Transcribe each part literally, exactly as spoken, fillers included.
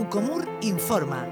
Ucomur informa.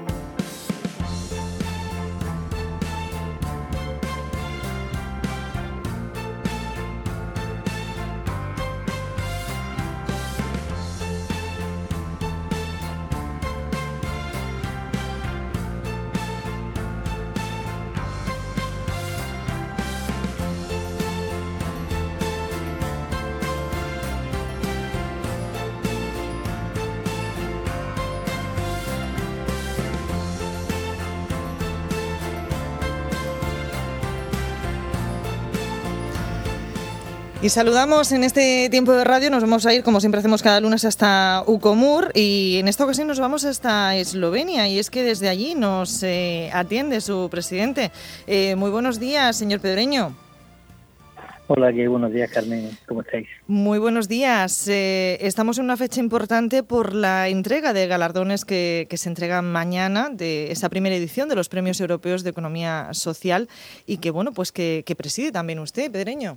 Y saludamos en este tiempo de radio, nos vamos a ir como siempre hacemos cada lunes hasta Ucomur y en esta ocasión nos vamos hasta Eslovenia y es que desde allí nos eh, atiende su presidente. Eh, muy buenos días, señor Pedreño. Hola, qué buenos días, Carmen, ¿cómo estáis? Muy buenos días. Eh, estamos en una fecha importante por la entrega de galardones que, que se entregan mañana de esa primera edición de los Premios Europeos de Economía Social y que, bueno, pues que, que preside también usted, Pedreño.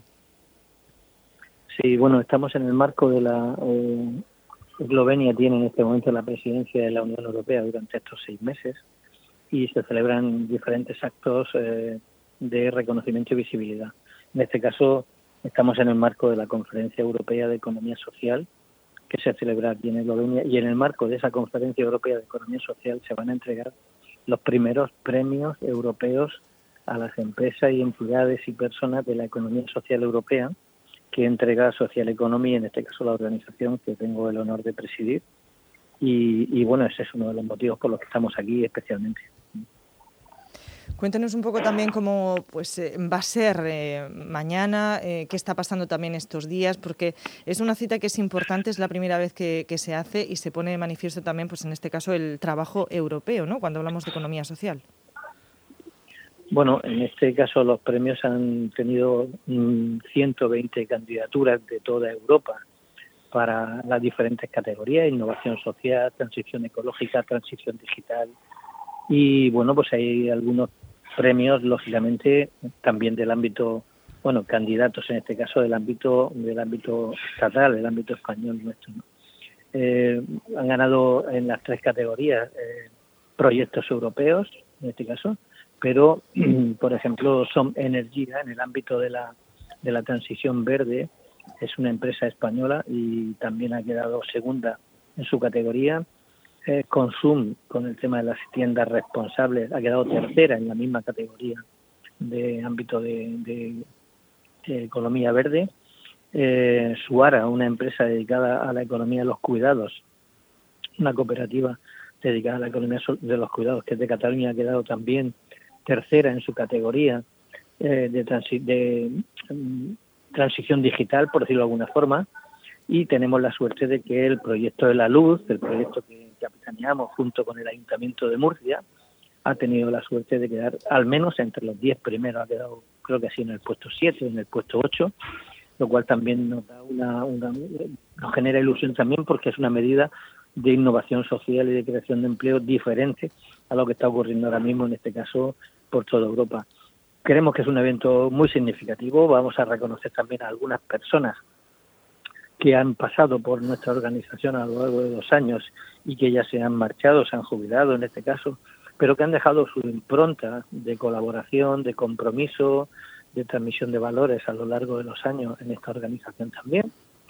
Sí, bueno, estamos en el marco de la... Eh, Eslovenia tiene en este momento la presidencia de la Unión Europea durante estos seis meses y se celebran diferentes actos eh, de reconocimiento y visibilidad. En este caso, estamos en el marco de la Conferencia Europea de Economía Social que se celebra aquí en Eslovenia y en el marco de esa Conferencia Europea de Economía Social se van a entregar los primeros premios europeos a las empresas y entidades y personas de la economía social europea que entrega Social Economy, en este caso la organización que tengo el honor de presidir. Y, y bueno, ese es uno de los motivos por los que estamos aquí especialmente. Cuéntanos un poco también cómo pues eh, va a ser eh, mañana, eh, qué está pasando también estos días, porque es una cita que es importante, es la primera vez que, que se hace y se pone de manifiesto también, pues en este caso, el trabajo europeo, ¿no?, cuando hablamos de economía social. Bueno, en este caso los premios han tenido mmm, ciento veinte candidaturas de toda Europa para las diferentes categorías: innovación social, transición ecológica, transición digital. Y bueno, pues hay algunos premios, lógicamente, también del ámbito, bueno, candidatos en este caso del ámbito del ámbito estatal, del ámbito español nuestro, ¿no? Eh, han ganado en las tres categorías eh, proyectos europeos, en este caso, pero, por ejemplo, Som Energia, en el ámbito de la de la transición verde, es una empresa española y también ha quedado segunda en su categoría. Eh, Consum, con el tema de las tiendas responsables, ha quedado tercera en la misma categoría de ámbito de, de, de economía verde. Eh, Suara, una empresa dedicada a la economía de los cuidados, una cooperativa dedicada a la economía de los cuidados, que es de Cataluña, ha quedado también tercera en su categoría eh, de, transi de um, transición digital, por decirlo de alguna forma. Y tenemos la suerte de que el proyecto de la luz, el proyecto que capitaneamos junto con el Ayuntamiento de Murcia, ha tenido la suerte de quedar al menos entre los diez primeros. Ha quedado, creo que así, en el puesto siete, en el puesto ocho, lo cual también nos da una, una nos genera ilusión también, porque es una medida de innovación social y de creación de empleo diferente a lo que está ocurriendo ahora mismo, en este caso, por toda Europa. Creemos que es un evento muy significativo. Vamos a reconocer también a algunas personas que han pasado por nuestra organización a lo largo de dos años y que ya se han marchado, se han jubilado en este caso, pero que han dejado su impronta de colaboración, de compromiso, de transmisión de valores a lo largo de los años en esta organización también.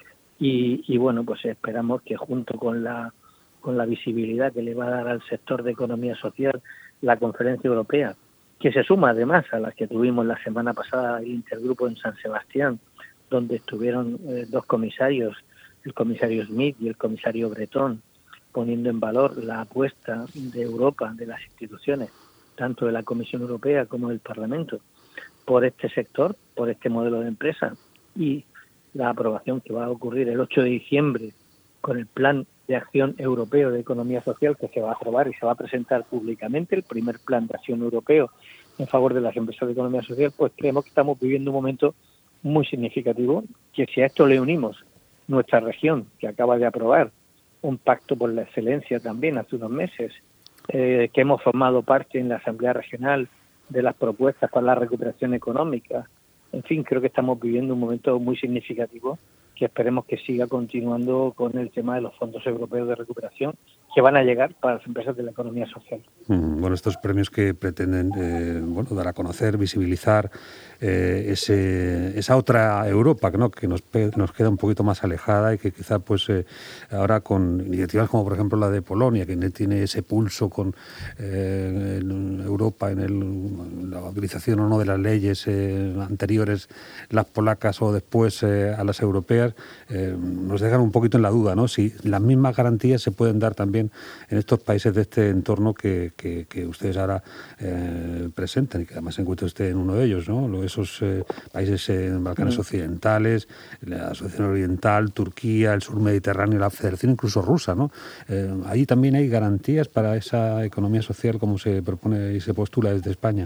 Y, y bueno, pues esperamos que junto con la con la visibilidad que le va a dar al sector de economía social la Conferencia Europea, que se suma además a las que tuvimos la semana pasada el intergrupo en San Sebastián, donde estuvieron eh, dos comisarios, el comisario Smith y el comisario Bretón, poniendo en valor la apuesta de Europa, de las instituciones, tanto de la Comisión Europea como del Parlamento, por este sector, por este modelo de empresa, y la aprobación que va a ocurrir el ocho de diciembre con el Plan de Acción Europeo de Economía Social, que se va a aprobar y se va a presentar públicamente, el primer Plan de Acción Europeo en favor de las empresas de economía social. Pues creemos que estamos viviendo un momento muy significativo, que si a esto le unimos nuestra región, que acaba de aprobar un pacto por la excelencia también hace unos meses, eh, que hemos formado parte en la Asamblea Regional de las propuestas para la recuperación económica. En fin, creo que estamos viviendo un momento muy significativo, que esperemos que siga continuando con el tema de los fondos europeos de recuperación, que van a llegar para las empresas de la economía social. Bueno, estos premios que pretenden eh, bueno, dar a conocer, visibilizar eh, ese, esa otra Europa, ¿no? que nos, nos queda un poquito más alejada y que quizá pues eh, ahora con iniciativas como por ejemplo la de Polonia, que tiene ese pulso con eh, en Europa en el, la utilización o no de las leyes eh, anteriores, las polacas o después eh, a las europeas, eh, nos dejan un poquito en la duda, ¿no? Si las mismas garantías se pueden dar también en estos países de este entorno que, que, que ustedes ahora eh, presentan y que además se encuentra usted en uno de ellos, ¿no? Esos eh, países en eh, Balcanes occidentales, la Asociación Oriental, Turquía, el sur Mediterráneo, la Federación incluso rusa, ¿no? Eh, ahí también hay garantías para esa economía social como se propone y se postula desde España.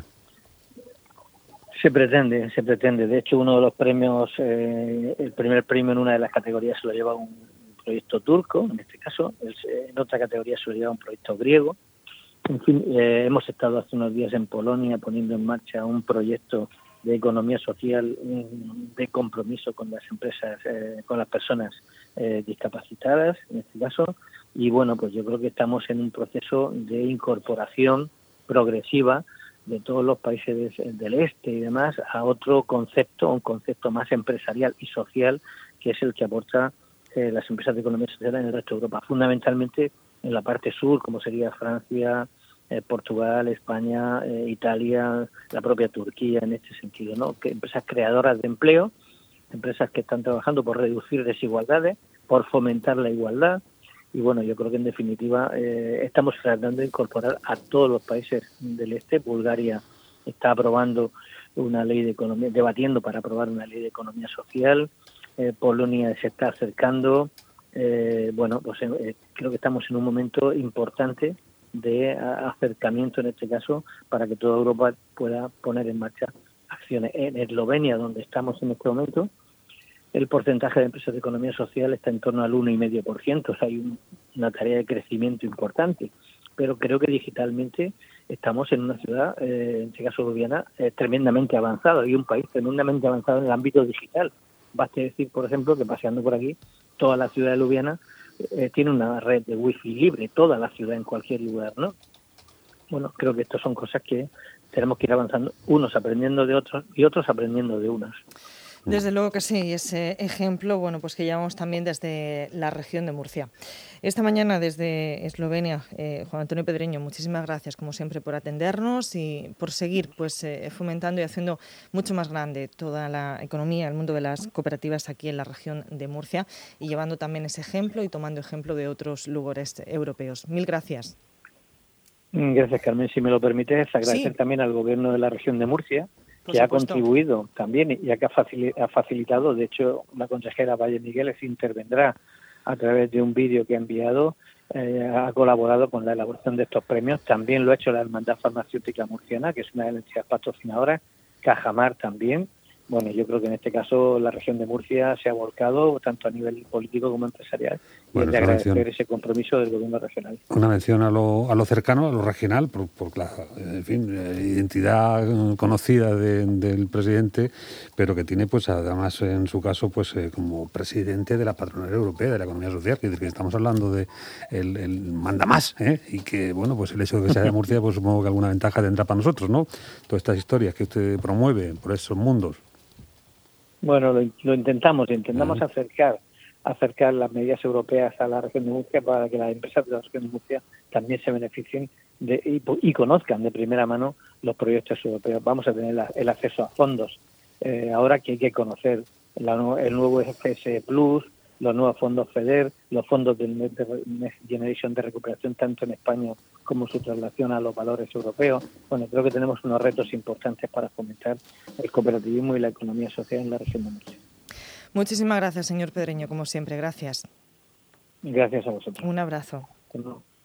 Se pretende, se pretende. De hecho, uno de los premios, eh, el primer premio en una de las categorías se lo lleva un proyecto turco, en este caso, en otra categoría se lo lleva un proyecto griego. En fin, eh, hemos estado hace unos días en Polonia poniendo en marcha un proyecto de economía social de compromiso con las empresas, eh, con las personas eh, discapacitadas, en este caso, y bueno, pues yo creo que estamos en un proceso de incorporación progresiva de todos los países del este y demás a otro concepto, un concepto más empresarial y social, que es el que aporta eh, las empresas de economía social en el resto de Europa, fundamentalmente en la parte sur, como sería Francia, eh, Portugal, España, eh, Italia, la propia Turquía, en este sentido, ¿no? Que empresas creadoras de empleo, empresas que están trabajando por reducir desigualdades, por fomentar la igualdad. Y bueno, yo creo que en definitiva eh, estamos tratando de incorporar a todos los países del este. Bulgaria está aprobando una ley de economía, debatiendo para aprobar una ley de economía social. Eh, Polonia se está acercando. Eh, bueno, pues eh, creo que estamos en un momento importante de acercamiento, en este caso, para que toda Europa pueda poner en marcha acciones. En Eslovenia, donde estamos en este momento, el porcentaje de empresas de economía social está en torno al uno coma cinco por ciento, o sea, hay un, una tarea de crecimiento importante, pero creo que digitalmente estamos en una ciudad, eh, en este caso Ljubljana, eh, tremendamente avanzado, y un país tremendamente avanzado en el ámbito digital. Basta decir, por ejemplo, que paseando por aquí, toda la ciudad de Ljubljana eh, tiene una red de wifi libre, toda la ciudad en cualquier lugar, ¿no? Bueno, creo que estas son cosas que tenemos que ir avanzando, unos aprendiendo de otros y otros aprendiendo de unos. Desde luego que sí, ese ejemplo, bueno, pues que llevamos también desde la región de Murcia. Esta mañana desde Eslovenia, eh, Juan Antonio Pedreño, muchísimas gracias como siempre por atendernos y por seguir pues eh, fomentando y haciendo mucho más grande toda la economía, el mundo de las cooperativas aquí en la región de Murcia y llevando también ese ejemplo y tomando ejemplo de otros lugares europeos. Mil gracias. Gracias, Carmen. Si me lo permites, agradecer Sí. también al Gobierno de la región de Murcia, Por que supuesto. ha contribuido también y que ha facilitado. De hecho, la consejera Valle Migueles intervendrá a través de un vídeo que ha enviado, eh, ha colaborado con la elaboración de estos premios. También lo ha hecho la Hermandad Farmacéutica Murciana, que es una de las entidades patrocinadoras, Cajamar también. Bueno, yo creo que en este caso la región de Murcia se ha volcado tanto a nivel político como empresarial, Bueno, y de agradecer mención, ese compromiso del gobierno regional. Una mención a lo, a lo cercano, a lo regional, por, por la en fin, identidad conocida de, del presidente, pero que tiene, pues además en su caso, pues eh, como presidente de la Patronal Europea de la Economía Social, que, que estamos hablando de el, el manda más, ¿eh? Y que, bueno, pues el hecho de que sea de Murcia, pues supongo que alguna ventaja tendrá para nosotros, ¿no? Todas estas historias que usted promueve por esos mundos. Bueno, lo, lo intentamos, intentamos uh-huh. acercar acercar las medidas europeas a la región de Murcia para que las empresas de la región de Murcia también se beneficien de, y, y conozcan de primera mano los proyectos europeos. Vamos a tener la, el acceso a fondos. Eh, ahora que hay que conocer la, el nuevo F S Plus, los nuevos fondos FEDER, los fondos del Next Generation de recuperación, tanto en España como su traslación a los valores europeos. Bueno, creo que tenemos unos retos importantes para fomentar el cooperativismo y la economía social en la región de Murcia. Muchísimas gracias, señor Pedreño, como siempre. Gracias. Gracias a vosotros. Un abrazo. No.